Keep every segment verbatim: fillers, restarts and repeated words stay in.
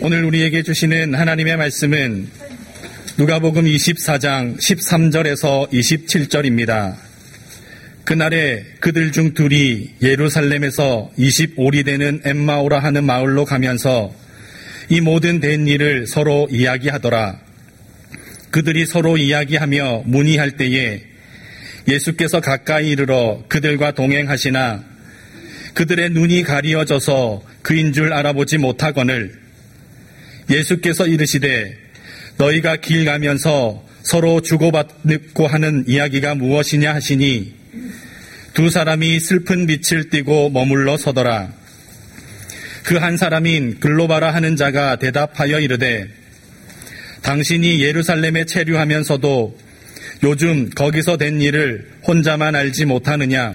오늘 우리에게 주시는 하나님의 말씀은 누가복음 이십사 장 십삼 절에서 이십칠 절입니다. 그날에 그들 중 둘이 예루살렘에서 이십오 리 되는 엠마오라 하는 마을로 가면서 이 모든 된 일을 서로 이야기하더라. 그들이 서로 이야기하며 문의할 때에 예수께서 가까이 이르러 그들과 동행하시나 그들의 눈이 가리어져서 그인 줄 알아보지 못하거늘 예수께서 이르시되 너희가 길 가면서 서로 주고받고 하는 이야기가 무엇이냐 하시니 두 사람이 슬픈 빛을 띠고 머물러 서더라. 그 한 사람인 글로바라 하는 자가 대답하여 이르되 당신이 예루살렘에 체류하면서도 요즘 거기서 된 일을 혼자만 알지 못하느냐?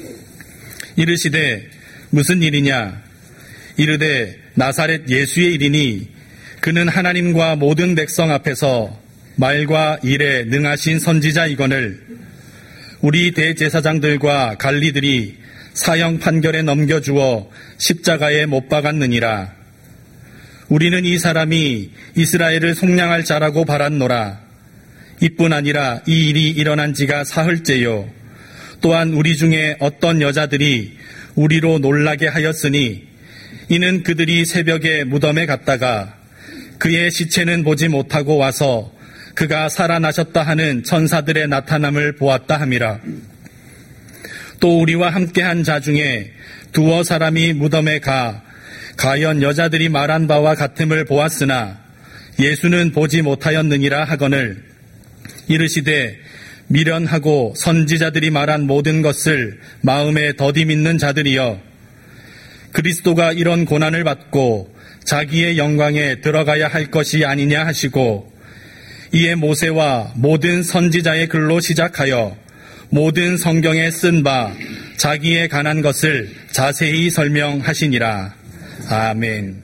이르시되 무슨 일이냐? 이르되 나사렛 예수의 일이니 그는 하나님과 모든 백성 앞에서 말과 일에 능하신 선지자이거늘 우리 대제사장들과 관리들이 사형 판결에 넘겨주어 십자가에 못 박았느니라. 우리는 이 사람이 이스라엘을 속량할 자라고 바랐노라. 이뿐 아니라 이 일이 일어난 지가 사흘째요. 또한 우리 중에 어떤 여자들이 우리로 놀라게 하였으니 이는 그들이 새벽에 무덤에 갔다가 그의 시체는 보지 못하고 와서 그가 살아나셨다 하는 천사들의 나타남을 보았다 함이라. 또 우리와 함께한 자 중에 두어 사람이 무덤에 가 가연 여자들이 말한 바와 같음을 보았으나 예수는 보지 못하였느니라 하거늘 이르시되 미련하고 선지자들이 말한 모든 것을 마음에 더디 믿는 자들이여 그리스도가 이런 고난을 받고 자기의 영광에 들어가야 할 것이 아니냐 하시고 이에 모세와 모든 선지자의 글로 시작하여 모든 성경에 쓴 바 자기의 관한 것을 자세히 설명하시니라. 아멘.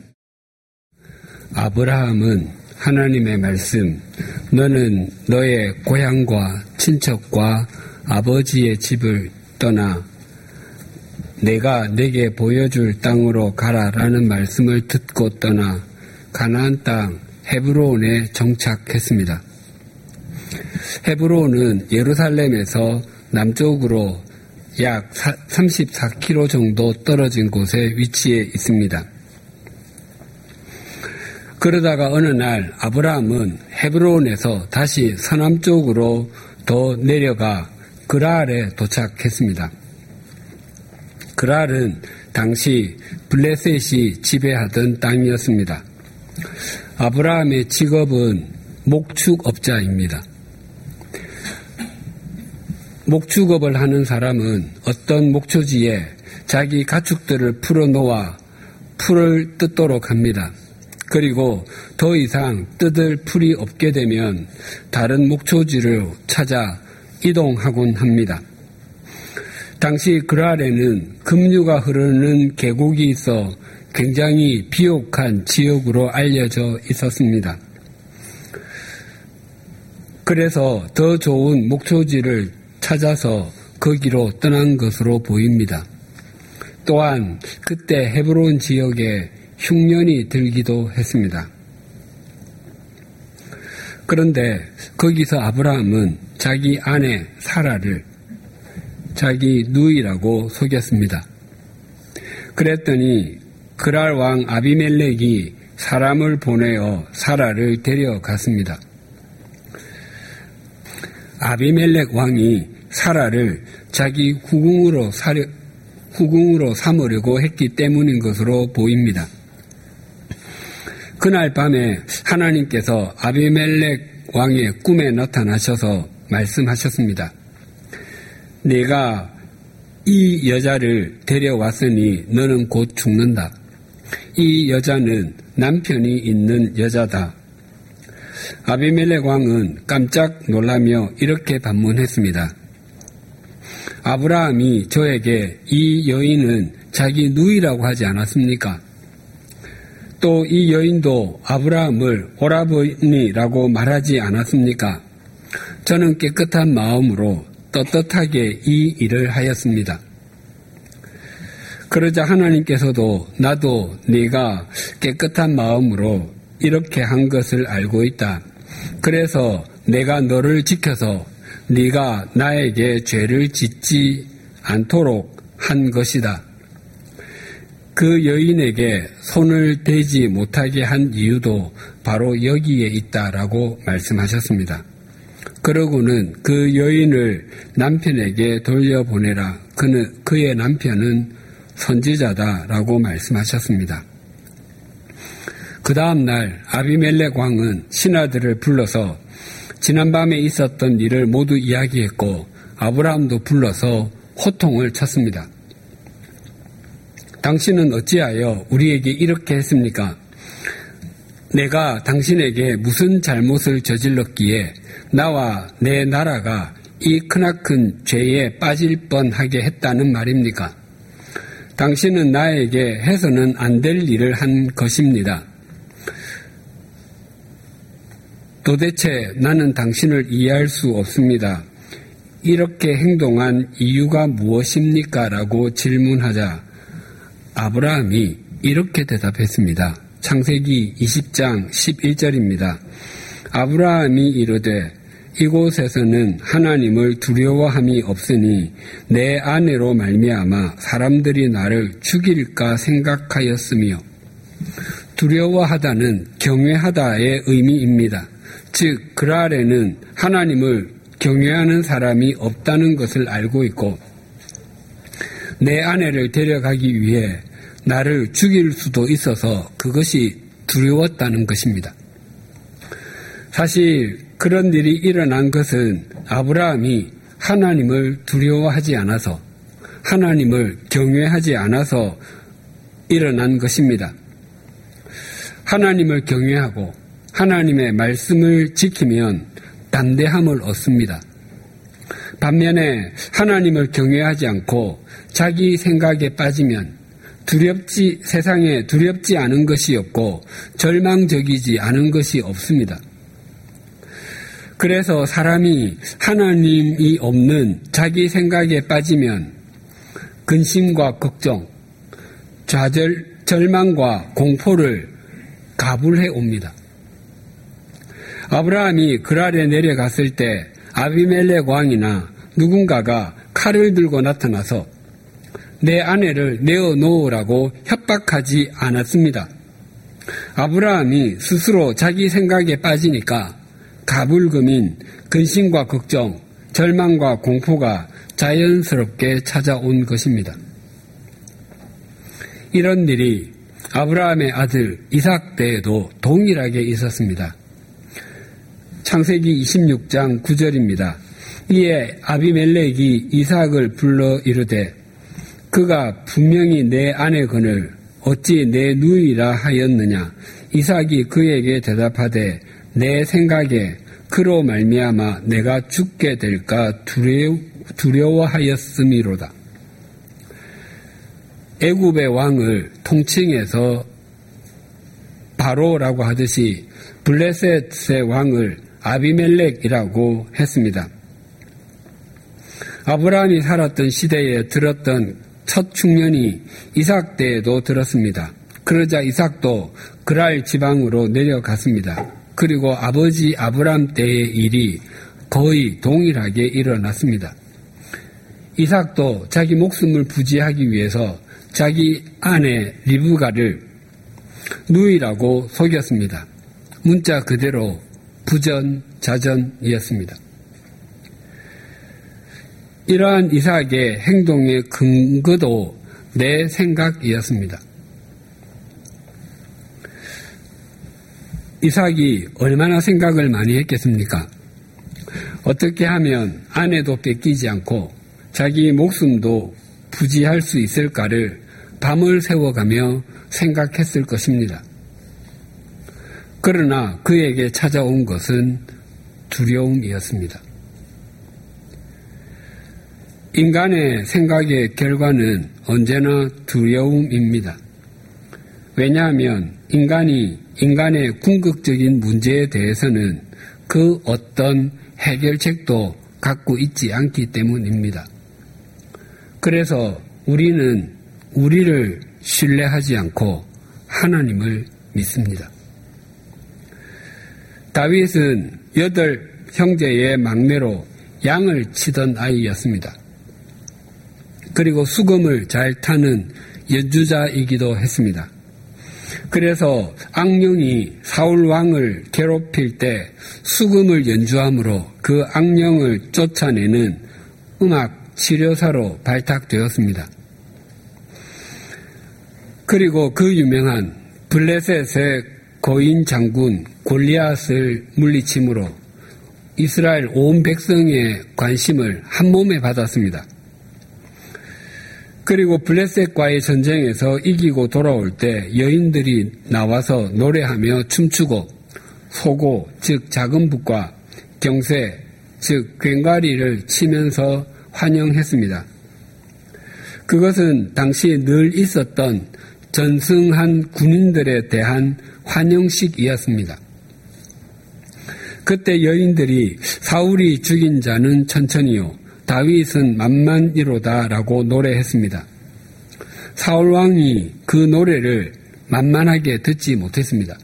아브라함은 하나님의 말씀, 너는 너의 고향과 친척과 아버지의 집을 떠나 내가 내게 보여줄 땅으로 가라라는 말씀을 듣고 떠나 가나안 땅 헤브론에 정착했습니다. 헤브론은 예루살렘에서 남쪽으로 약 삼십사 킬로미터 정도 떨어진 곳에 위치해 있습니다. 그러다가 어느 날 아브라함은 헤브론에서 다시 서남쪽으로 더 내려가 그랄에 도착했습니다. 그랄은 당시 블레셋이 지배하던 땅이었습니다. 아브라함의 직업은 목축업자입니다. 목축업을 하는 사람은 어떤 목초지에 자기 가축들을 풀어놓아 풀을 뜯도록 합니다. 그리고 더 이상 뜯을 풀이 없게 되면 다른 목초지를 찾아 이동하곤 합니다. 당시 그랄에는 급류가 흐르는 계곡이 있어 굉장히 비옥한 지역으로 알려져 있었습니다. 그래서 더 좋은 목초지를 찾아서 거기로 떠난 것으로 보입니다. 또한 그때 헤브론 지역에 흉년이 들기도 했습니다. 그런데 거기서 아브라함은 자기 아내 사라를 자기 누이라고 속였습니다. 그랬더니 그랄 왕 아비멜렉이 사람을 보내어 사라를 데려갔습니다. 아비멜렉 왕이 사라를 자기 후궁으로, 사려, 후궁으로 삼으려고 했기 때문인 것으로 보입니다. 그날 밤에 하나님께서 아비멜렉 왕의 꿈에 나타나셔서 말씀하셨습니다. 내가 이 여자를 데려왔으니 너는 곧 죽는다. 이 여자는 남편이 있는 여자다. 아비멜렉 왕은 깜짝 놀라며 이렇게 반문했습니다. 아브라함이 저에게 이 여인은 자기 누이라고 하지 않았습니까? 또 이 여인도 아브라함을 오라버니라고 말하지 않았습니까? 저는 깨끗한 마음으로 떳떳하게 이 일을 하였습니다. 그러자 하나님께서도 나도 네가 깨끗한 마음으로 이렇게 한 것을 알고 있다. 그래서 내가 너를 지켜서 네가 나에게 죄를 짓지 않도록 한 것이다. 그 여인에게 손을 대지 못하게 한 이유도 바로 여기에 있다라고 말씀하셨습니다. 그러고는 그 여인을 남편에게 돌려보내라. 그는, 그의 남편은 선지자다라고 말씀하셨습니다. 그 다음날 아비멜렉 왕은 신하들을 불러서 지난밤에 있었던 일을 모두 이야기했고 아브라함도 불러서 호통을 쳤습니다. 당신은 어찌하여 우리에게 이렇게 했습니까? 내가 당신에게 무슨 잘못을 저질렀기에 나와 내 나라가 이 크나큰 죄에 빠질 뻔하게 했다는 말입니까? 당신은 나에게 해서는 안 될 일을 한 것입니다. 도대체 나는 당신을 이해할 수 없습니다. 이렇게 행동한 이유가 무엇입니까? 라고 질문하자 아브라함이 이렇게 대답했습니다. 창세기 이십 장 십일 절입니다. 아브라함이 이르되 이곳에서는 하나님을 두려워함이 없으니 내 아내로 말미암아 사람들이 나를 죽일까 생각하였으며, 두려워하다는 경외하다의 의미입니다. 즉 그랄에는 하나님을 경외하는 사람이 없다는 것을 알고 있고 내 아내를 데려가기 위해 나를 죽일 수도 있어서 그것이 두려웠다는 것입니다. 사실 그런 일이 일어난 것은 아브라함이 하나님을 두려워하지 않아서, 하나님을 경외하지 않아서 일어난 것입니다. 하나님을 경외하고 하나님의 말씀을 지키면 담대함을 얻습니다. 반면에 하나님을 경외하지 않고 자기 생각에 빠지면 두렵지, 세상에 두렵지 않은 것이 없고 절망적이지 않은 것이 없습니다. 그래서 사람이 하나님이 없는 자기 생각에 빠지면 근심과 걱정, 좌절, 절망과 공포를 가불해 옵니다. 아브라함이 그랄에 내려갔을 때 아비멜렉 왕이나 누군가가 칼을 들고 나타나서 내 아내를 내어놓으라고 협박하지 않았습니다. 아브라함이 스스로 자기 생각에 빠지니까 가불금인 근심과 걱정, 절망과 공포가 자연스럽게 찾아온 것입니다. 이런 일이 아브라함의 아들 이삭 때에도 동일하게 있었습니다. 창세기 이십육 장 구 절입니다. 이에 아비멜렉이 이삭을 불러 이르되 그가 분명히 내 아내거늘 어찌 내 누이라 하였느냐. 이삭이 그에게 대답하되 내 생각에 그로 말미암아 내가 죽게 될까 두려워, 두려워하였음이로다. 애굽의 왕을 통칭해서 바로라고 하듯이 블레셋의 왕을 아비멜렉이라고 했습니다. 아브라함이 살았던 시대에 들었던 첫 흉년이 이삭 때에도 들었습니다. 그러자 이삭도 그랄 지방으로 내려갔습니다. 그리고 아버지 아브라함 때의 일이 거의 동일하게 일어났습니다. 이삭도 자기 목숨을 부지하기 위해서 자기 아내 리브가를 누이라고 속였습니다. 문자 그대로 부전자전이었습니다. 이러한 이삭의 행동의 근거도 내 생각이었습니다. 이삭이 얼마나 생각을 많이 했겠습니까? 어떻게 하면 아내도 뺏기지 않고 자기 목숨도 부지할 수 있을까를 밤을 새워가며 생각했을 것입니다. 그러나 그에게 찾아온 것은 두려움이었습니다. 인간의 생각의 결과는 언제나 두려움입니다. 왜냐하면 인간이 인간의 궁극적인 문제에 대해서는 그 어떤 해결책도 갖고 있지 않기 때문입니다. 그래서 우리는 우리를 신뢰하지 않고 하나님을 믿습니다. 다윗은 여덟 형제의 막내로 양을 치던 아이였습니다. 그리고 수금을 잘 타는 연주자이기도 했습니다. 그래서 악령이 사울 왕을 괴롭힐 때 수금을 연주함으로 그 악령을 쫓아내는 음악 치료사로 발탁되었습니다. 그리고 그 유명한 블레셋의 거인 장군 골리앗을 물리침으로 이스라엘 온 백성의 관심을 한몸에 받았습니다. 그리고 블레셋과의 전쟁에서 이기고 돌아올 때 여인들이 나와서 노래하며 춤추고 소고 즉 작은 북과 경쇠 즉 꽹과리를 치면서 환영했습니다. 그것은 당시 늘 있었던 전승한 군인들에 대한 환영식이었습니다. 그때 여인들이 사울이 죽인 자는 천천히요 다윗은 만만이로다 라고 노래했습니다. 사울왕이 그 노래를 만만하게 듣지 못했습니다.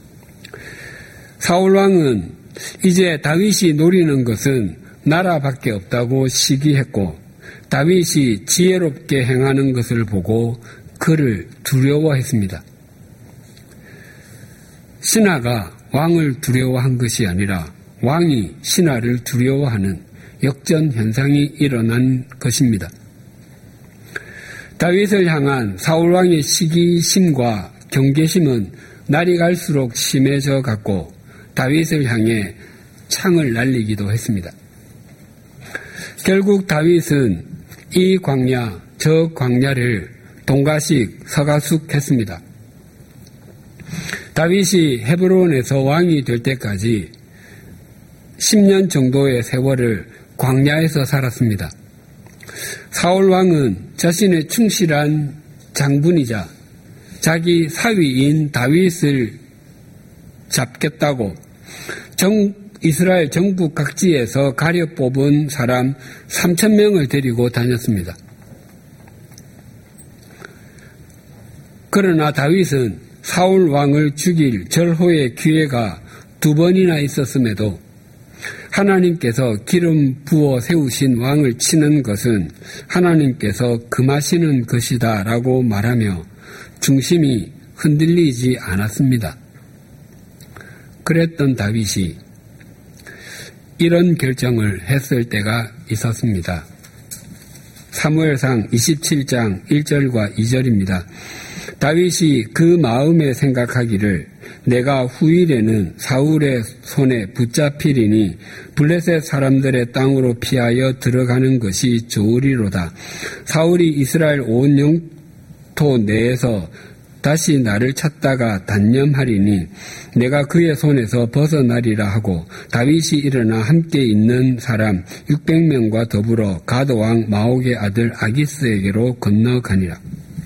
사울왕은 이제 다윗이 노리는 것은 나라밖에 없다고 시기했고 다윗이 지혜롭게 행하는 것을 보고 그를 두려워했습니다. 신하가 왕을 두려워한 것이 아니라 왕이 신하를 두려워하는 역전 현상이 일어난 것입니다. 다윗을 향한 사울왕의 시기심과 경계심은 날이 갈수록 심해져 갔고 다윗을 향해 창을 날리기도 했습니다. 결국 다윗은 이 광야 저 광야를 동가식 서가숙 했습니다. 다윗이 헤브론에서 왕이 될 때까지 십 년 정도의 세월을 광야에서 살았습니다. 사울 왕은 자신의 충실한 장군이자 자기 사위인 다윗을 잡겠다고 정, 이스라엘 전국 각지에서 가려 뽑은 사람 삼천 명을 데리고 다녔습니다. 그러나 다윗은 사울 왕을 죽일 절호의 기회가 두 번이나 있었음에도 하나님께서 기름 부어 세우신 왕을 치는 것은 하나님께서 금하시는 것이다 라고 말하며 중심이 흔들리지 않았습니다. 그랬던 다윗이 이런 결정을 했을 때가 있었습니다. 사무엘상 이십칠 장 일 절과 이 절입니다. 다윗이 그 마음에 생각하기를 내가 후일에는 사울의 손에 붙잡히리니 블레셋 사람들의 땅으로 피하여 들어가는 것이 좋으리로다. 사울이 이스라엘 온 영토 내에서 다시 나를 찾다가 단념하리니 내가 그의 손에서 벗어나리라 하고 다윗이 일어나 함께 있는 사람 육백 명과 더불어 가드왕 마옥의 아들 아기스에게로 건너가니라.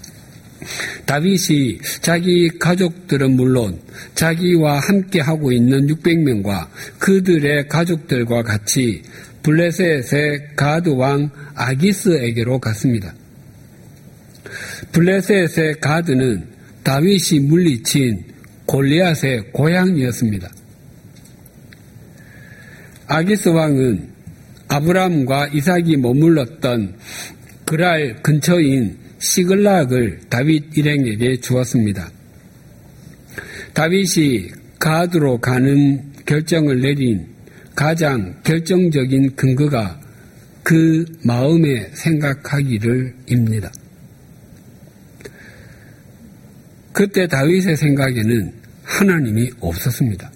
다윗이 자기 가족들은 물론 자기와 함께 하고 있는 육백 명과 그들의 가족들과 같이 블레셋의 가드왕 아기스에게로 갔습니다. 블레셋의 가드는 다윗이 물리친 골리앗의 고향이었습니다. 아기스 왕은 아브람과 이삭이 머물렀던 그랄 근처인 시글락을 다윗 일행에게 주었습니다. 다윗이 가드로 가는 결정을 내린 가장 결정적인 근거가 그 마음에 생각하기를입니다. 그때 다윗의 생각에는 하나님이 없었습니다.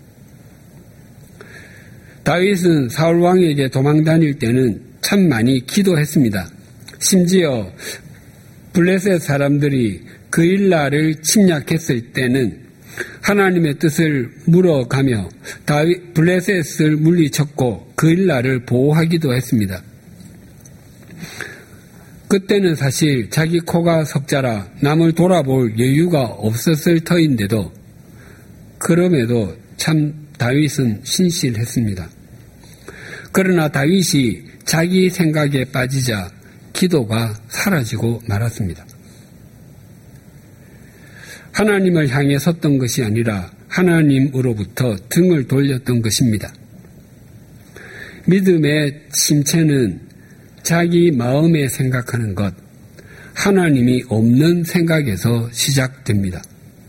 다윗은 사울 왕에게 도망 다닐 때는 참 많이 기도했습니다. 심지어 블레셋 사람들이 그일라를 침략했을 때는 하나님의 뜻을 물어가며 다윗 블레셋을 물리쳤고 그일라를 보호하기도 했습니다. 그때는 사실 자기 코가 석자라 남을 돌아볼 여유가 없었을 터인데도 그럼에도 참 다윗은 신실했습니다. 그러나 다윗이 자기 생각에 빠지자 기도가 사라지고 말았습니다. 하나님을 향해 섰던 것이 아니라 하나님으로부터 등을 돌렸던 것입니다. 믿음의 침체는 자기 마음에 생각하는 것, 하나님이 없는 생각에서 시작됩니다.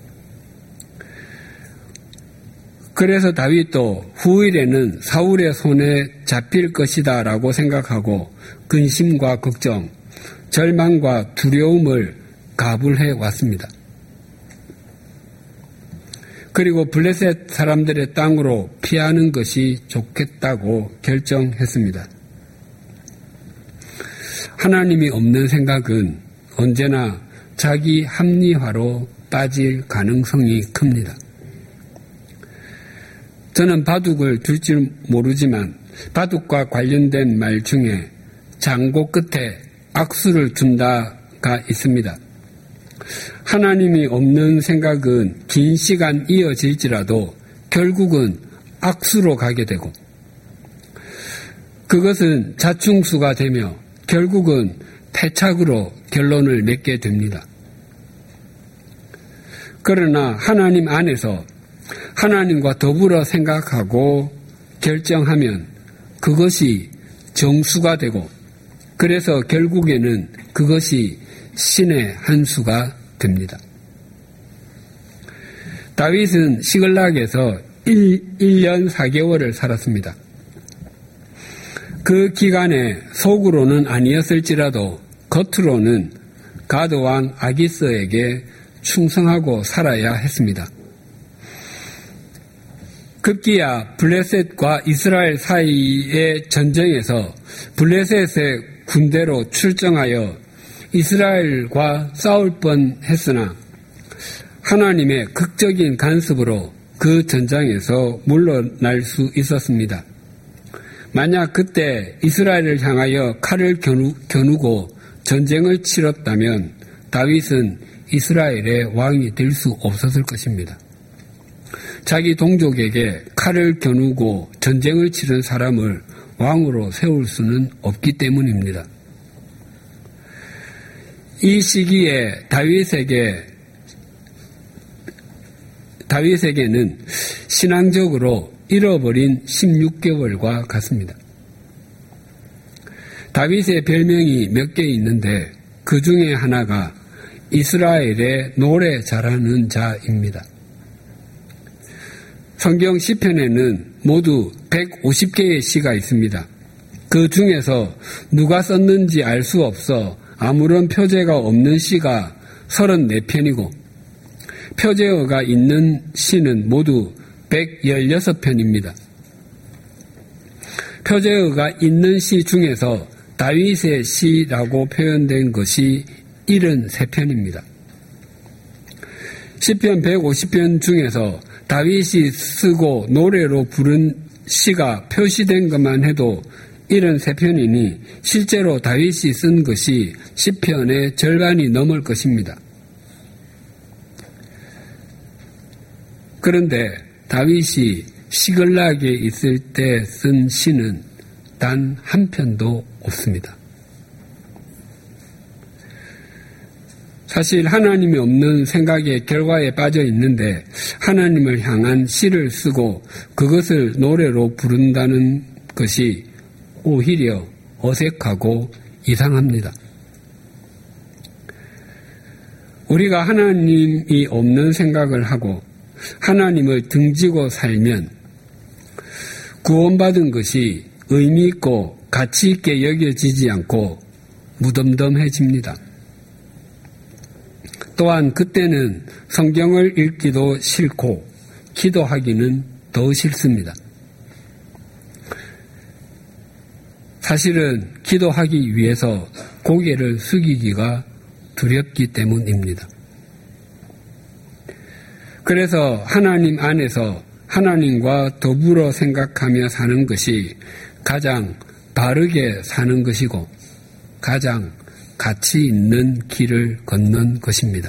그래서 다윗도 후일에는 사울의 손에 잡힐 것이다 라고 생각하고 근심과 걱정, 절망과 두려움을 가불해 왔습니다. 그리고 블레셋 사람들의 땅으로 피하는 것이 좋겠다고 결정했습니다. 하나님이 없는 생각은 언제나 자기 합리화로 빠질 가능성이 큽니다. 저는 바둑을 둘 줄 모르지만 바둑과 관련된 말 중에 장고 끝에 악수를 둔다가 있습니다. 하나님이 없는 생각은 긴 시간 이어질지라도 결국은 악수로 가게 되고 그것은 자충수가 되며 결국은 패착으로 결론을 맺게 됩니다. 그러나 하나님 안에서 하나님과 더불어 생각하고 결정하면 그것이 정수가 되고 그래서 결국에는 그것이 신의 한 수가 됩니다. 다윗은 시글락에서 일 년 사 개월을 살았습니다. 그 기간에 속으로는 아니었을지라도 겉으로는 가드왕 아기스에게 충성하고 살아야 했습니다. 급기야 블레셋과 이스라엘 사이의 전쟁에서 블레셋의 군대로 출정하여 이스라엘과 싸울 뻔했으나 하나님의 극적인 간섭으로 그 전장에서 물러날 수 있었습니다. 만약 그때 이스라엘을 향하여 칼을 겨누, 겨누고 전쟁을 치렀다면 다윗은 이스라엘의 왕이 될 수 없었을 것입니다. 자기 동족에게 칼을 겨누고 전쟁을 치른 사람을 왕으로 세울 수는 없기 때문입니다. 이 시기에 다윗에게, 다윗에게는 신앙적으로 잃어버린 십육 개월과 같습니다. 다윗의 별명이 몇 개 있는데 그 중에 하나가 이스라엘의 노래 잘하는 자입니다. 성경 시편에는 모두 백오십 개의 시가 있습니다. 그 중에서 누가 썼는지 알 수 없어 아무런 표제가 없는 시가 서른네 편이고 표제어가 있는 시는 모두 백십육 편입니다. 표제어가 있는 시 중에서 다윗의 시라고 표현된 것이 칠십삼 편입니다. 시편 백오십 편 중에서 다윗이 쓰고 노래로 부른 시가 표시된 것만 해도 칠십삼 편이니 실제로 다윗이 쓴 것이 시편의 절반이 넘을 것입니다. 그런데 다윗이 시글락에 있을 때 쓴 시는 단 한 편도 없습니다. 사실 하나님이 없는 생각의 결과에 빠져 있는데 하나님을 향한 시를 쓰고 그것을 노래로 부른다는 것이 오히려 어색하고 이상합니다. 우리가 하나님이 없는 생각을 하고 하나님을 등지고 살면 구원받은 것이 의미 있고 가치 있게 여겨지지 않고 무덤덤해집니다. 또한 그때는 성경을 읽기도 싫고 기도하기는 더 싫습니다. 사실은 기도하기 위해서 고개를 숙이기가 두렵기 때문입니다. 그래서 하나님 안에서 하나님과 더불어 생각하며 사는 것이 가장 바르게 사는 것이고 가장 가치 있는 길을 걷는 것입니다.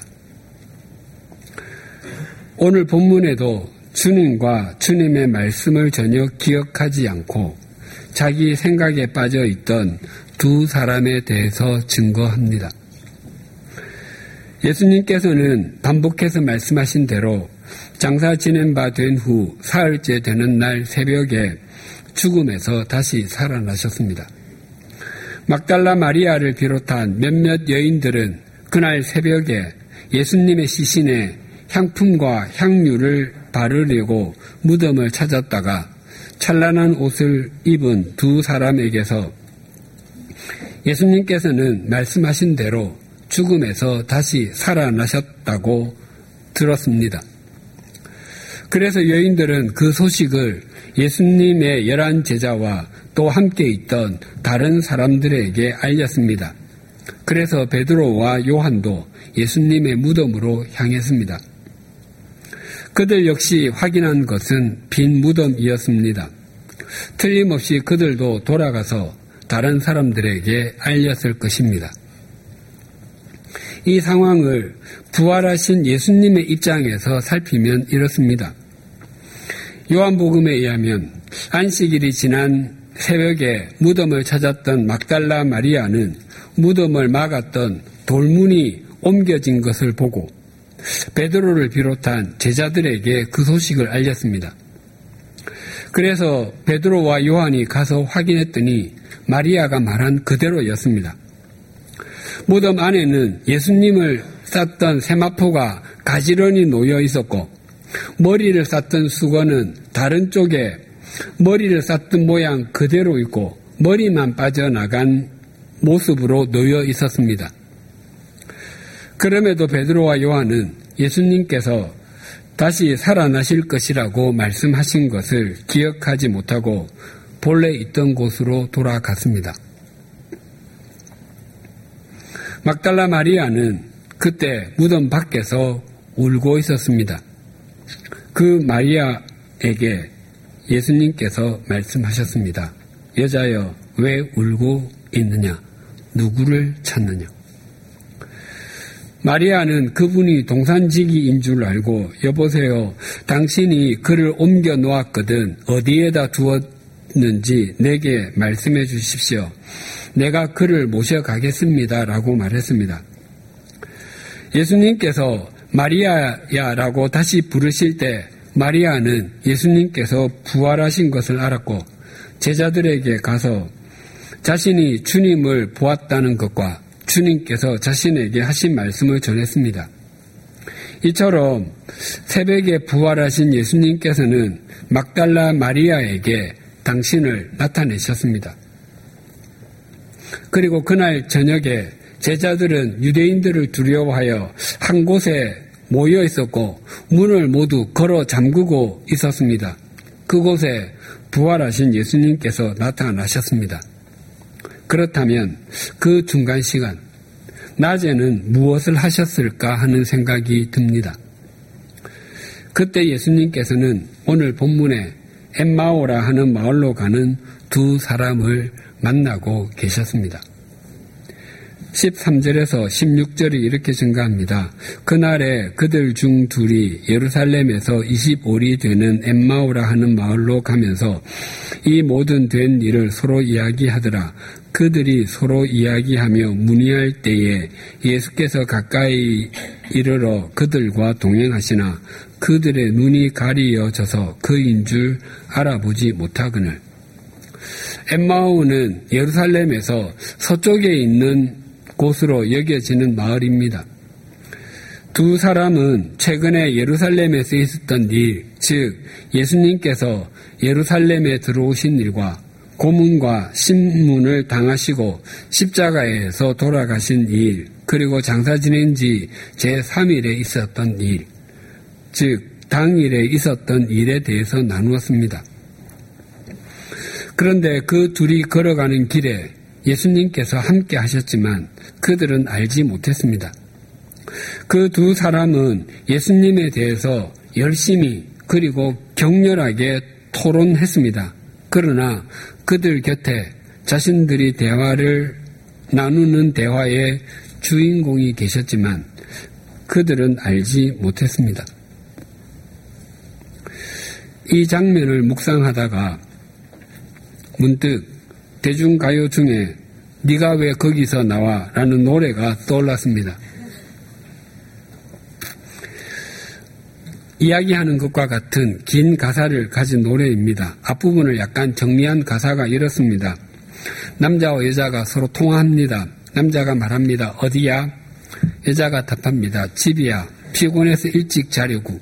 오늘 본문에도 주님과 주님의 말씀을 전혀 기억하지 않고 자기 생각에 빠져 있던 두 사람에 대해서 증거합니다. 예수님께서는 반복해서 말씀하신 대로 장사 지낸 바 된 후 사흘째 되는 날 새벽에 죽음에서 다시 살아나셨습니다. 막달라 마리아를 비롯한 몇몇 여인들은 그날 새벽에 예수님의 시신에 향품과 향유를 바르려고 무덤을 찾았다가 찬란한 옷을 입은 두 사람에게서 예수님께서는 말씀하신 대로 죽음에서 다시 살아나셨다고 들었습니다. 그래서 여인들은 그 소식을 예수님의 열한 제자와 또 함께 있던 다른 사람들에게 알렸습니다. 그래서 베드로와 요한도 예수님의 무덤으로 향했습니다. 그들 역시 확인한 것은 빈 무덤이었습니다. 틀림없이 그들도 돌아가서 다른 사람들에게 알렸을 것입니다. 이 상황을 부활하신 예수님의 입장에서 살피면 이렇습니다. 요한복음에 의하면 안식일이 지난 새벽에 무덤을 찾았던 막달라 마리아는 무덤을 막았던 돌문이 옮겨진 것을 보고 베드로를 비롯한 제자들에게 그 소식을 알렸습니다. 그래서 베드로와 요한이 가서 확인했더니 마리아가 말한 그대로였습니다. 무덤 안에는 예수님을 쌌던 세마포가 가지런히 놓여 있었고 머리를 쌌던 수건은 다른 쪽에 머리를 쌌던 모양 그대로 있고 머리만 빠져나간 모습으로 놓여 있었습니다. 그럼에도 베드로와 요한은 예수님께서 다시 살아나실 것이라고 말씀하신 것을 기억하지 못하고 본래 있던 곳으로 돌아갔습니다. 막달라 마리아는 그때 무덤 밖에서 울고 있었습니다. 그 마리아에게 예수님께서 말씀하셨습니다. 여자여, 왜 울고 있느냐? 누구를 찾느냐? 마리아는 그분이 동산지기인 줄 알고 여보세요, 당신이 그를 옮겨 놓았거든 어디에다 두었는지 내게 말씀해 주십시오. 내가 그를 모셔가겠습니다 라고 말했습니다. 예수님께서 마리아야라고 다시 부르실 때 마리아는 예수님께서 부활하신 것을 알았고 제자들에게 가서 자신이 주님을 보았다는 것과 주님께서 자신에게 하신 말씀을 전했습니다. 이처럼 새벽에 부활하신 예수님께서는 막달라 마리아에게 당신을 나타내셨습니다. 그리고 그날 저녁에 제자들은 유대인들을 두려워하여 한 곳에 모여 있었고 문을 모두 걸어 잠그고 있었습니다. 그곳에 부활하신 예수님께서 나타나셨습니다. 그렇다면 그 중간 시간, 낮에는 무엇을 하셨을까 하는 생각이 듭니다. 그때 예수님께서는 오늘 본문에 엠마오라 하는 마을로 가는 두 사람을 만나고 계셨습니다. 십삼 절에서 십육 절이 이렇게 증가합니다. 그날에 그들 중 둘이 예루살렘에서 이십오 리 되는 엠마오라 하는 마을로 가면서 이 모든 된 일을 서로 이야기하더라. 그들이 서로 이야기하며 문의할 때에 예수께서 가까이 이르러 그들과 동행하시나 그들의 눈이 가리어져서 그인 줄 알아보지 못하거늘. 엠마오는 예루살렘에서 서쪽에 있는 곳으로 여겨지는 마을입니다. 두 사람은 최근에 예루살렘에서 있었던 일, 즉 예수님께서 예루살렘에 들어오신 일과 고문과 신문을 당하시고 십자가에서 돌아가신 일, 그리고 장사 지낸 지 제삼 일에 있었던 일, 즉 당일에 있었던 일에 대해서 나누었습니다. 그런데 그 둘이 걸어가는 길에 예수님께서 함께 하셨지만 그들은 알지 못했습니다. 그 두 사람은 예수님에 대해서 열심히 그리고 격렬하게 토론했습니다. 그러나 그들 곁에 자신들이 대화를 나누는 대화의 주인공이 계셨지만 그들은 알지 못했습니다. 이 장면을 묵상하다가 문득 대중가요 중에 네가 왜 거기서 나와? 라는 노래가 떠올랐습니다. 이야기하는 것과 같은 긴 가사를 가진 노래입니다. 앞부분을 약간 정리한 가사가 이렇습니다. 남자와 여자가 서로 통화합니다. 남자가 말합니다. 어디야? 여자가 답합니다. 집이야. 피곤해서 일찍 자려고.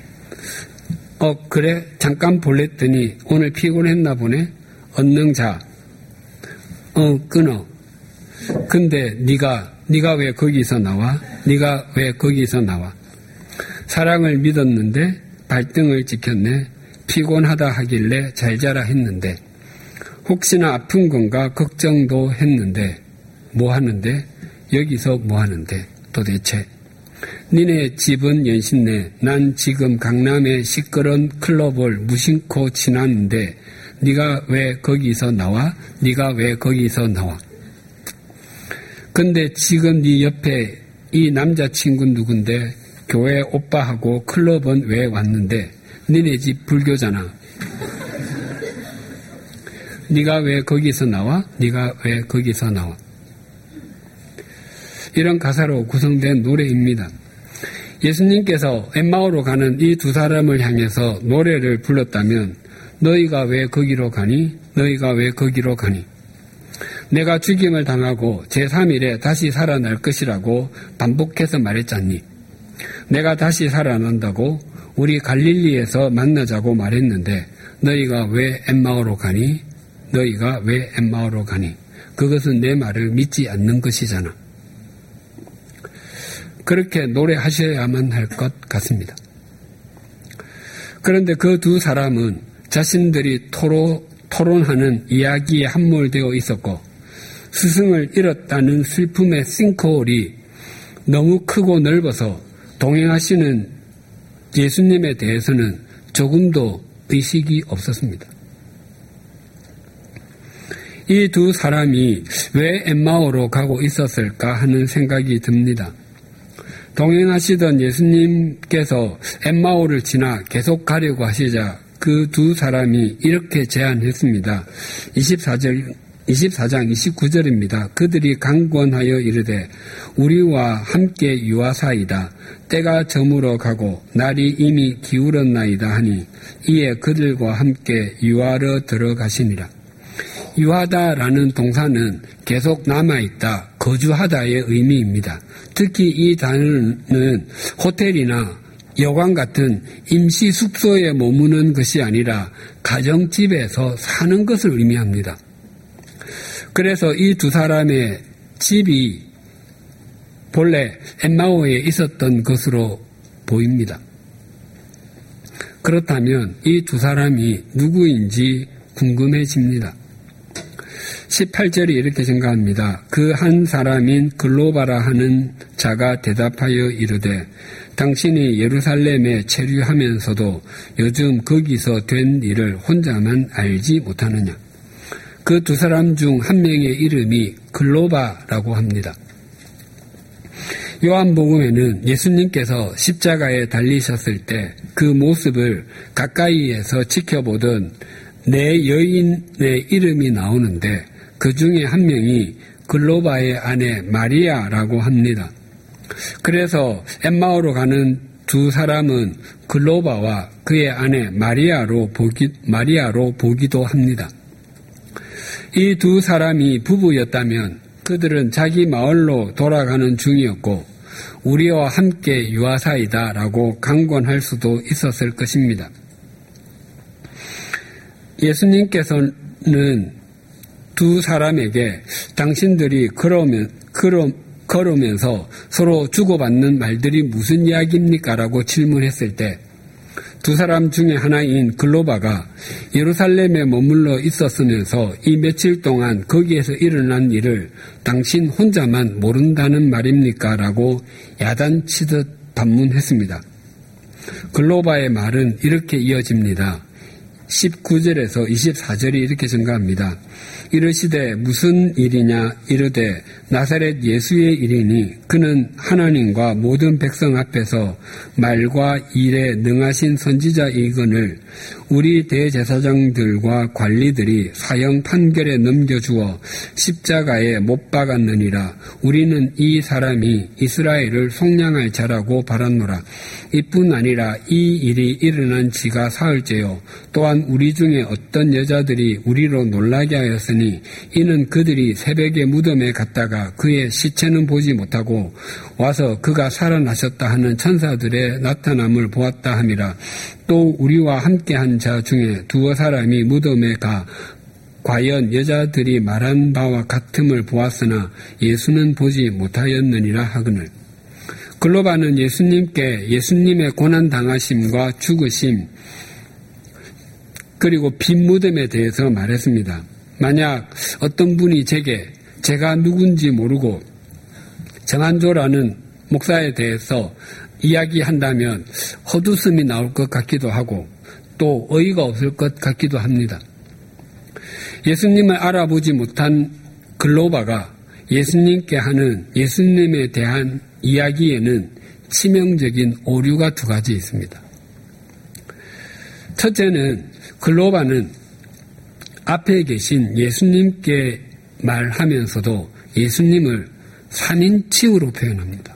어 그래? 잠깐 볼랬더니 오늘 피곤했나 보네? 얼른 자. 어 끊어. 근데 네가 네가 왜 거기서 나와? 네가 왜 거기서 나와? 사랑을 믿었는데 발등을 지켰네. 피곤하다 하길래 잘 자라 했는데 혹시나 아픈 건가 걱정도 했는데 뭐 하는데? 여기서 뭐 하는데? 도대체 니네 집은 연신내 난 지금 강남의 시끄러운 클럽을 무심코 지났는데 네가 왜 거기서 나와? 네가 왜 거기서 나와? 근데 지금 네 옆에 이 남자친구 누군데? 교회 오빠하고 클럽은 왜 왔는데? 니네 집 불교잖아. 네가 왜 거기서 나와? 네가 왜 거기서 나와? 이런 가사로 구성된 노래입니다. 예수님께서 엠마오로 가는 이 두 사람을 향해서 노래를 불렀다면 너희가 왜 거기로 가니? 너희가 왜 거기로 가니? 내가 죽임을 당하고 제삼 일에 다시 살아날 것이라고 반복해서 말했잖니. 내가 다시 살아난다고 우리 갈릴리에서 만나자고 말했는데 너희가 왜 엠마오로 가니? 너희가 왜 엠마오로 가니? 그것은 내 말을 믿지 않는 것이잖아. 그렇게 노래하셔야만 할 것 같습니다. 그런데 그 두 사람은 자신들이 토로, 토론하는 이야기에 함몰되어 있었고 스승을 잃었다는 슬픔의 싱크홀이 너무 크고 넓어서 동행하시는 예수님에 대해서는 조금도 의식이 없었습니다. 이 두 사람이 왜 엠마오로 가고 있었을까 하는 생각이 듭니다. 동행하시던 예수님께서 엠마오를 지나 계속 가려고 하시자 그 두 사람이 이렇게 제안했습니다. 이십사 절, 이십사 장 이십구 절입니다. 그들이 강권하여 이르되 우리와 함께 유하사이다. 때가 저물어 가고 날이 이미 기울었나이다 하니 이에 그들과 함께 유하러 들어가시니라. 유하다라는 동사는 계속 남아있다, 거주하다의 의미입니다. 특히 이 단어는 호텔이나 여관 같은 임시 숙소에 머무는 것이 아니라 가정집에서 사는 것을 의미합니다. 그래서 이 두 사람의 집이 본래 엠마오에 있었던 것으로 보입니다. 그렇다면 이 두 사람이 누구인지 궁금해집니다. 십팔 절이 이렇게 생각합니다. 그 한 사람인 글로바라 하는 자가 대답하여 이르되 당신이 예루살렘에 체류하면서도 요즘 거기서 된 일을 혼자만 알지 못하느냐. 그 두 사람 중 한 명의 이름이 글로바라고 합니다. 요한복음에는 예수님께서 십자가에 달리셨을 때 그 모습을 가까이에서 지켜보던 네 여인의 이름이 나오는데 그 중에 한 명이 글로바의 아내 마리아라고 합니다. 그래서 엠마오로 가는 두 사람은 글로바와 그의 아내 마리아로 보기, 마리아로 보기도 합니다. 이 두 사람이 부부였다면 그들은 자기 마을로 돌아가는 중이었고 우리와 함께 유하사이다라고 강권할 수도 있었을 것입니다. 예수님께서는 두 사람에게 당신들이 걸으면, 걸어, 걸으면서 서로 주고받는 말들이 무슨 이야기입니까? 라고 질문했을 때 두 사람 중에 하나인 글로바가 예루살렘에 머물러 있었으면서 이 며칠 동안 거기에서 일어난 일을 당신 혼자만 모른다는 말입니까? 라고 야단치듯 반문했습니다. 글로바의 말은 이렇게 이어집니다. 십구 절에서 이십사 절이 이렇게 증가합니다. 이르시되 무슨 일이냐 이르되 나사렛 예수의 일이니 그는 하나님과 모든 백성 앞에서 말과 일에 능하신 선지자이거늘 우리 대제사장들과 관리들이 사형 판결에 넘겨주어 십자가에 못 박았느니라. 우리는 이 사람이 이스라엘을 속량할 자라고 바랐노라. 이뿐 아니라 이 일이 일어난 지가 사흘째요. 또한 우리 중에 어떤 여자들이 우리로 놀라게 하였으니 이는 그들이 새벽에 무덤에 갔다가 그의 시체는 보지 못하고 와서 그가 살아나셨다 하는 천사들의 나타남을 보았다 함이라. 또 우리와 함께한 자 중에 두어 사람이 무덤에 가 과연 여자들이 말한 바와 같음을 보았으나 예수는 보지 못하였느니라 하거늘. 글로바는 예수님께 예수님의 고난당하심과 죽으심 그리고 빈 무덤에 대해서 말했습니다. 만약 어떤 분이 제게 제가 누군지 모르고 정한조라는 목사에 대해서 이야기한다면 헛웃음이 나올 것 같기도 하고 또 어이가 없을 것 같기도 합니다. 예수님을 알아보지 못한 글로바가 예수님께 하는 예수님에 대한 이야기에는 치명적인 오류가 두 가지 있습니다. 첫째는 글로바는 앞에 계신 예수님께 말하면서도 예수님을 삼인칭으로 표현합니다.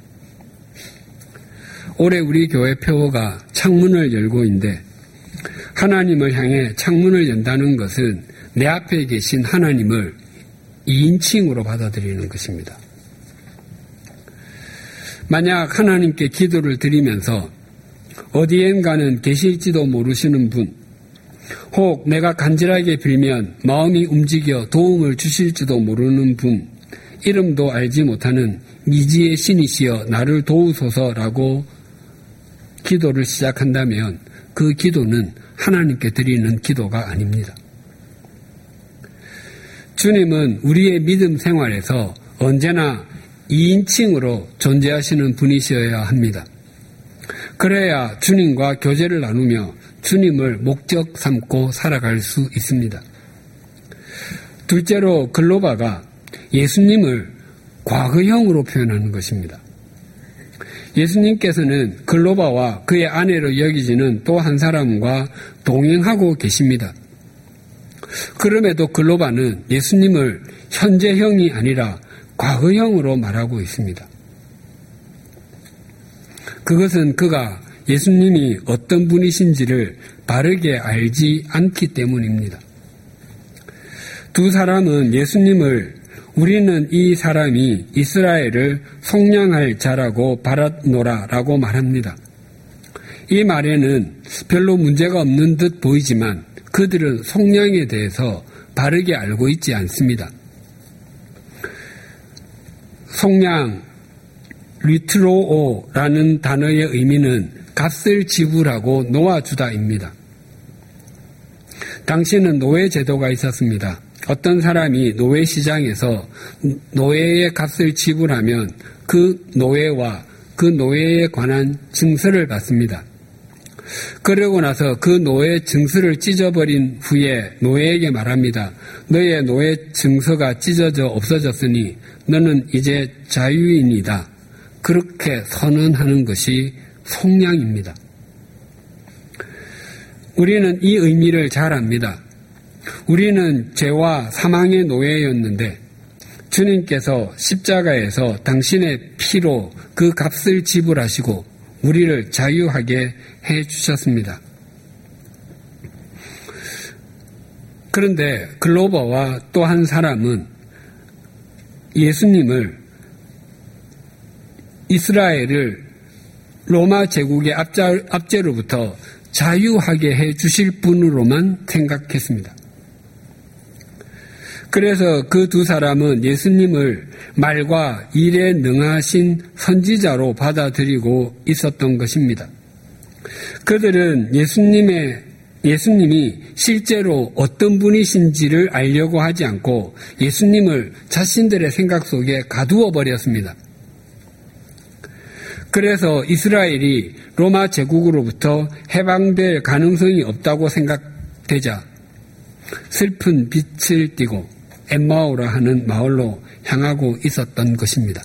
올해 우리 교회 표어가 창문을 열고인데 하나님을 향해 창문을 연다는 것은 내 앞에 계신 하나님을 이인칭으로 받아들이는 것입니다. 만약 하나님께 기도를 드리면서 어디엔가는 계실지도 모르시는 분, 혹 내가 간절하게 빌면 마음이 움직여 도움을 주실지도 모르는 분, 이름도 알지 못하는 미지의 신이시여 나를 도우소서라고 기도를 시작한다면 그 기도는 하나님께 드리는 기도가 아닙니다. 주님은 우리의 믿음 생활에서 언제나 이인칭으로 존재하시는 분이셔야 합니다. 그래야 주님과 교제를 나누며 주님을 목적 삼고 살아갈 수 있습니다. 둘째로 글로바가 예수님을 과거형으로 표현하는 것입니다. 예수님께서는 글로바와 그의 아내로 여기지는 또 한 사람과 동행하고 계십니다. 그럼에도 글로바는 예수님을 현재형이 아니라 과거형으로 말하고 있습니다. 그것은 그가 예수님이 어떤 분이신지를 바르게 알지 않기 때문입니다. 두 사람은 예수님을 우리는 이 사람이 이스라엘을 속량할 자라고 바랐노라라고 말합니다. 이 말에는 별로 문제가 없는 듯 보이지만 그들은 속량에 대해서 바르게 알고 있지 않습니다. 속량, 리트로오라는 단어의 의미는 값을 지불하고 놓아주다입니다. 당시에는 노예 제도가 있었습니다. 어떤 사람이 노예 시장에서 노예의 값을 지불하면 그 노예와 그 노예에 관한 증서를 받습니다. 그러고 나서 그 노예 증서를 찢어버린 후에 노예에게 말합니다. 너의 노예 증서가 찢어져 없어졌으니 너는 이제 자유인이다. 그렇게 선언하는 것이 속량입니다. 우리는 이 의미를 잘 압니다. 우리는 죄와 사망의 노예였는데 주님께서 십자가에서 당신의 피로 그 값을 지불하시고 우리를 자유하게 해주셨습니다. 그런데 글로버와 또 한 사람은 예수님을 이스라엘을 로마 제국의 압제, 압제로부터 자유하게 해주실 분으로만 생각했습니다. 그래서 그 두 사람은 예수님을 말과 일에 능하신 선지자로 받아들이고 있었던 것입니다. 그들은 예수님의, 예수님이 실제로 어떤 분이신지를 알려고 하지 않고 예수님을 자신들의 생각 속에 가두어 버렸습니다. 그래서 이스라엘이 로마 제국으로부터 해방될 가능성이 없다고 생각 되자 슬픈 빛을 띠고 엠마오라 하는 마을로 향하고 있었던 것입니다.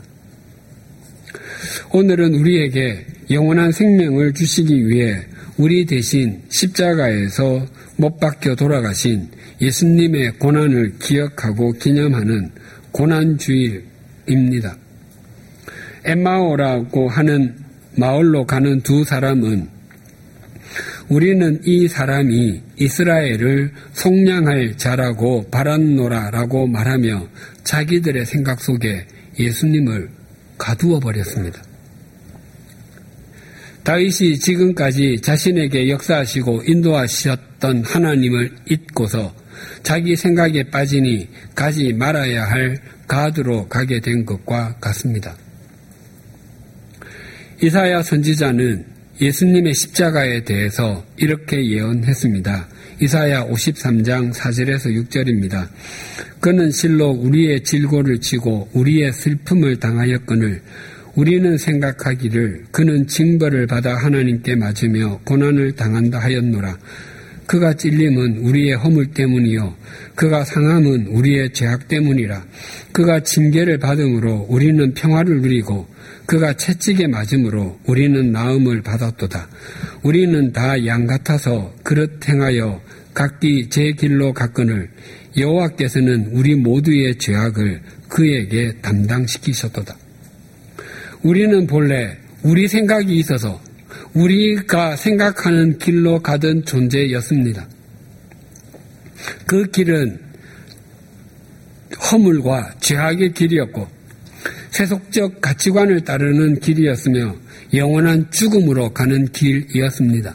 오늘은 우리에게 영원한 생명을 주시기 위해 우리 대신 십자가에서 못 박혀 돌아가신 예수님의 고난을 기억하고 기념하는 고난주일입니다. 엠마오라고 하는 마을로 가는 두 사람은 우리는 이 사람이 이스라엘을 속량할 자라고 바랐노라라고 말하며 자기들의 생각 속에 예수님을 가두어 버렸습니다. 다윗이 지금까지 자신에게 역사하시고 인도하셨던 하나님을 잊고서 자기 생각에 빠지니 가지 말아야 할 가두로 가게 된 것과 같습니다. 이사야 선지자는 예수님의 십자가에 대해서 이렇게 예언했습니다. 이사야 오십삼 장 사 절에서 육 절입니다. 그는 실로 우리의 질고를 치고 우리의 슬픔을 당하였거늘 우리는 생각하기를 그는 징벌을 받아 하나님께 맞으며 고난을 당한다 하였노라. 그가 찔림은 우리의 허물 때문이요 그가 상함은 우리의 죄악 때문이라. 그가 징계를 받음으로 우리는 평화를 누리고 그가 채찍에 맞음으로 우리는 나음을 받았도다. 우리는 다 양 같아서 그릇 행하여 각기 제 길로 갔거늘 여호와께서는 우리 모두의 죄악을 그에게 담당시키셨도다. 우리는 본래 우리 생각이 있어서 우리가 생각하는 길로 가던 존재였습니다. 그 길은 허물과 죄악의 길이었고 세속적 가치관을 따르는 길이었으며 영원한 죽음으로 가는 길이었습니다.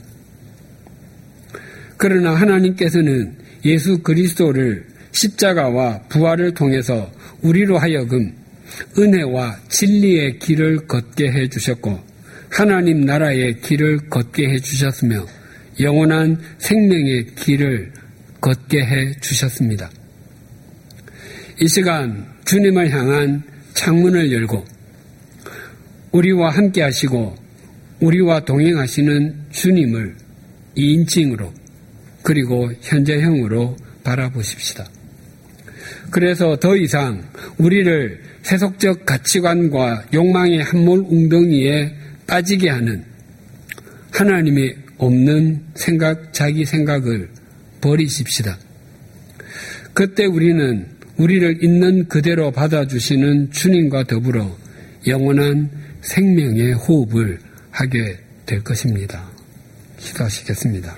그러나 하나님께서는 예수 그리스도를 십자가와 부활을 통해서 우리로 하여금 은혜와 진리의 길을 걷게 해주셨고 하나님 나라의 길을 걷게 해주셨으며 영원한 생명의 길을 걷게 해주셨습니다. 이 시간 주님을 향한 창문을 열고 우리와 함께 하시고 우리와 동행하시는 주님을 이인칭으로 그리고 현재형으로 바라보십시다. 그래서 더 이상 우리를 세속적 가치관과 욕망의 한몰 웅덩이에 빠지게 하는 하나님이 없는 생각, 자기 생각을 버리십시다. 그때 우리는 우리를 있는 그대로 받아주시는 주님과 더불어 영원한 생명의 호흡을 하게 될 것입니다. 기도하시겠습니다.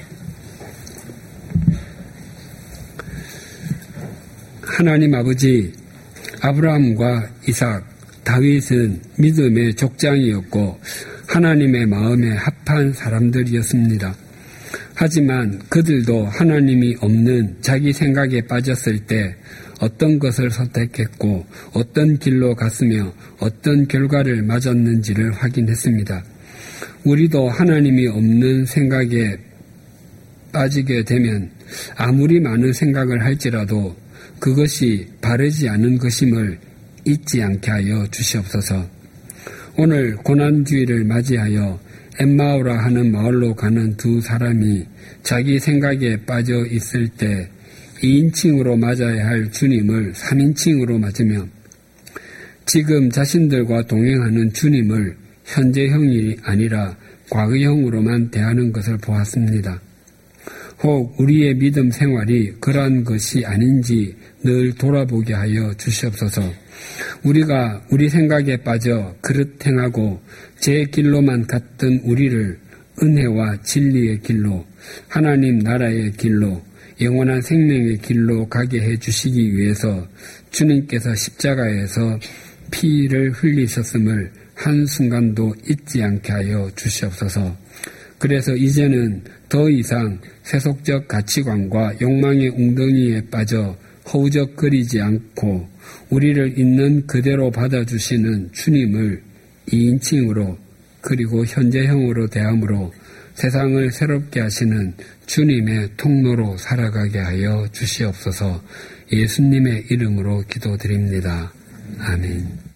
하나님 아버지, 아브라함과 이삭, 다윗은 믿음의 족장이었고 하나님의 마음에 합한 사람들이었습니다. 하지만 그들도 하나님이 없는 자기 생각에 빠졌을 때 어떤 것을 선택했고 어떤 길로 갔으며 어떤 결과를 맞았는지를 확인했습니다. 우리도 하나님이 없는 생각에 빠지게 되면 아무리 많은 생각을 할지라도 그것이 바르지 않은 것임을 잊지 않게 하여 주시옵소서. 오늘 고난주일을 맞이하여 엠마오라 하는 마을로 가는 두 사람이 자기 생각에 빠져 있을 때 이인칭으로 맞아야 할 주님을 삼인칭으로 맞으며 지금 자신들과 동행하는 주님을 현재형이 아니라 과거형으로만 대하는 것을 보았습니다. 혹 우리의 믿음 생활이 그러한 것이 아닌지 늘 돌아보게 하여 주시옵소서. 우리가 우리 생각에 빠져 그릇 행하고 제 길로만 갔던 우리를 은혜와 진리의 길로, 하나님 나라의 길로, 영원한 생명의 길로 가게 해주시기 위해서 주님께서 십자가에서 피를 흘리셨음을 한순간도 잊지 않게 하여 주시옵소서. 그래서 이제는 더 이상 세속적 가치관과 욕망의 웅덩이에 빠져 허우적거리지 않고 우리를 있는 그대로 받아주시는 주님을 이인칭으로 그리고 현재형으로 대함으로 세상을 새롭게 하시는 주님의 통로로 살아가게 하여 주시옵소서. 예수님의 이름으로 기도드립니다. 아멘.